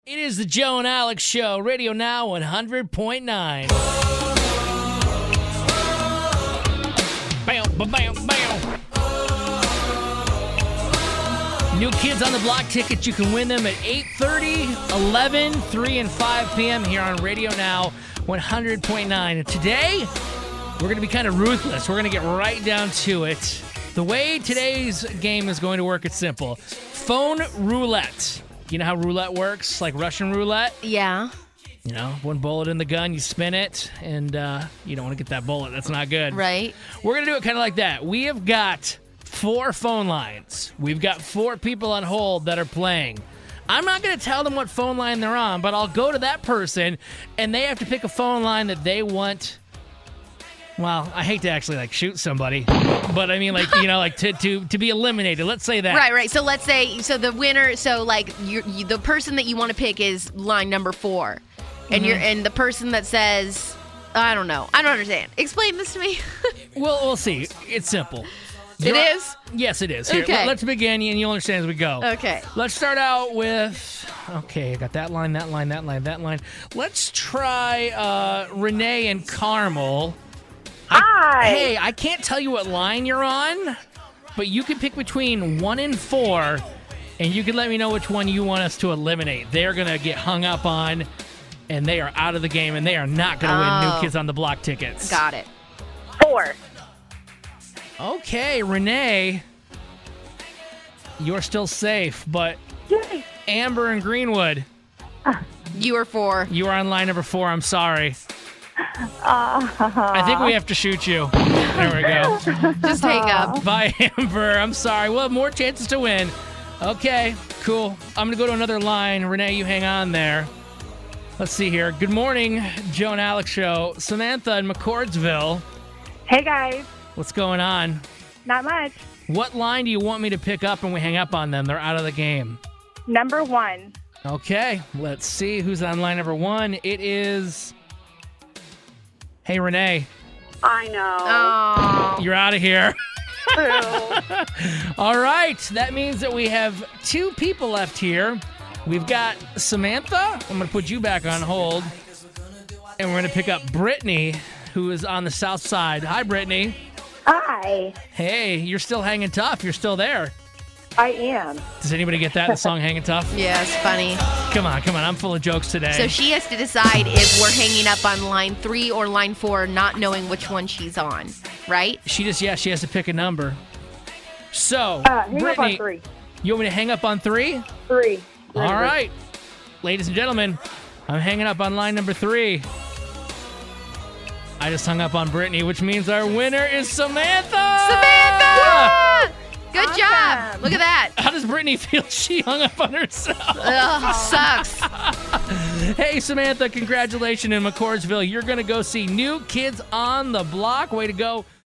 It is the Joe and Alex Show, Radio Now 100.9. Bam, bam, bam. New Kids on the Block tickets, you can win them at 8:30, 11, 3, and 5 p.m. here on Radio Now 100.9. And today, we're going to be kind of ruthless. We're going to get right down to it. The way today's game is going to work, it's simple. Phone roulette. You know how roulette works? Like Russian roulette? Yeah. You know, one bullet in the gun, you spin it, and you don't want to get that bullet. That's not good. Right. We're going to do it kind of like that. We have got 4 phone lines. We've got 4 people on hold that are playing. I'm not going to tell them what phone line they're on, but I'll go to that person, and they have to pick a phone line that they want. Well, I hate to actually shoot somebody, but I mean to be eliminated. Let's say that. Right. So let's say the winner. So the person that you want to pick is line number 4, and and the person that says, I don't know, I don't understand. Explain this to me. Well, we'll see. It's simple. It is? Yes, it is. Here, Okay. let's begin, and you'll understand as we go. Okay. Let's start out with. Okay, I got that line, that line, that line, that line. Let's try Renee and Carmel. Hi. Hey, I can't tell you what line you're on, but you can pick between 1 and 4, and you can let me know which one you want us to eliminate. They're going to get hung up on, and they are out of the game, and they are not going to win New Kids on the Block tickets. Got it. 4. Okay, Renee, you're still safe, but Yay. Amber and Greenwood, You are 4. you are on line number 4. I'm sorry. I think we have to shoot you. There we go. Just hang up. Bye, Amber. I'm sorry. We'll have more chances to win. Okay, cool. I'm going to go to another line. Renee, you hang on there. Let's see here. Good morning, Joe and Alex Show. Samantha in McCordsville. Hey, guys. What's going on? Not much. What line do you want me to pick up when we hang up on them? They're out of the game. Number 1. Okay, let's see who's on line number 1. It is... Hey, Renee. I know. Oh. You're out of here. True. All right, that means that we have 2 people left here. We've got Samantha. I'm going to put you back on hold. And we're going to pick up Brittany, who is on the south side. Hi, Brittany. Hi. Hey, you're still hanging tough. You're still there. I am. Does anybody get that, the song Hanging Tough? Yeah, it's funny. Come on. I'm full of jokes today. So she has to decide if we're hanging up on line 3 or line 4, not knowing which one she's on, right? She has to pick a number. So, Hang up Brittany, on 3. you want me to hang up on 3? 3. All right. Ladies and gentlemen, I'm hanging up on line number 3. I just hung up on Brittany, which means our winner is Samantha! Samantha! Good Awesome. job. Look at that. How does Brittany feel? She hung up on herself. Ugh, sucks. Hey, Samantha, congratulations in McCordsville. You're going to go see New Kids on the Block. Way to go.